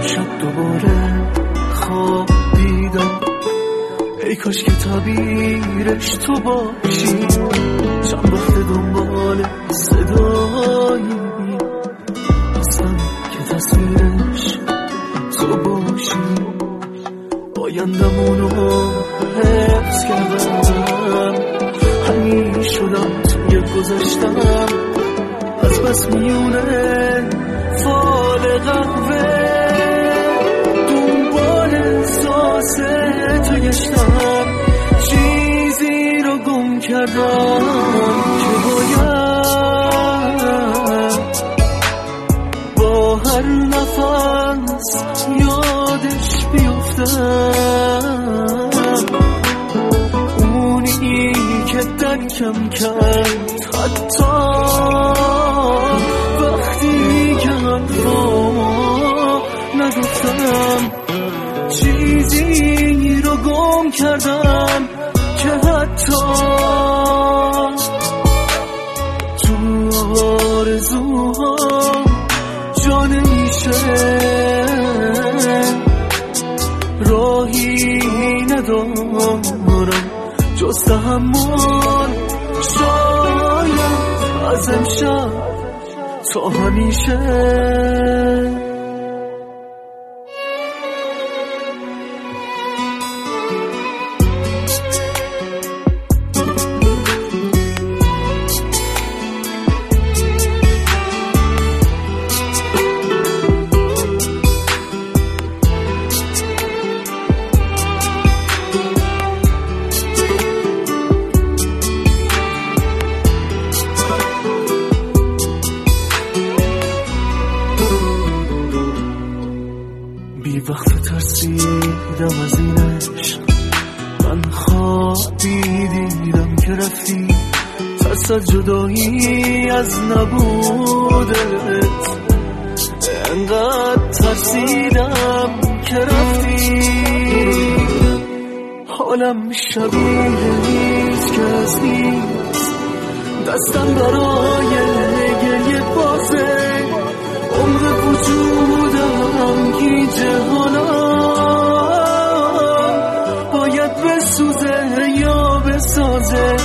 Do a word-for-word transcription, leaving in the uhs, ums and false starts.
شب دوباره خواب دیدم، ای کاش که تعبیرش تو باشی. چند وقت دنبال صدایی هستم که تصویرش تو باشی. آیندمونو حفظ کردم، همین شدم توی گذشتم، از بس میونه فال قهوه دنبال احساس تو گشتم. چیزی رو گم کردم که باید با هر نفس یادش بیفتم. اونی که درکم کرد حتی وقتی که حرفا نگفتم. چیزی رو گم کردم که حتی تو آرزوها جا نمیشه. راهی ندارم جز تحمل، شاید از امشب تا همیشه. بی وقت ترسیدم از این عشق، من خوابی دیدم که رفتی. ترس از جدایی از نبودت، انقدر ترسیدم که رفتی. حالم شبیه هیچ کس نیست، دستم برای گریه بازه. عمر وجودم گیجه حالم، باید بسوزه یا بسازه.